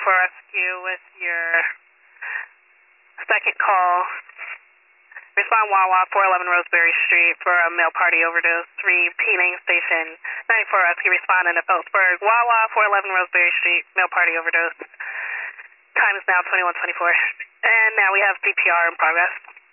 Rescue with your second call. Respond Wawa, 411 Roseberry Street for a male party overdose. Repeating station 94 Rescue, responding to Phillipsburg. Wawa, 411 Roseberry Street, male party overdose. Time is now 21:24. And now we have CPR in progress.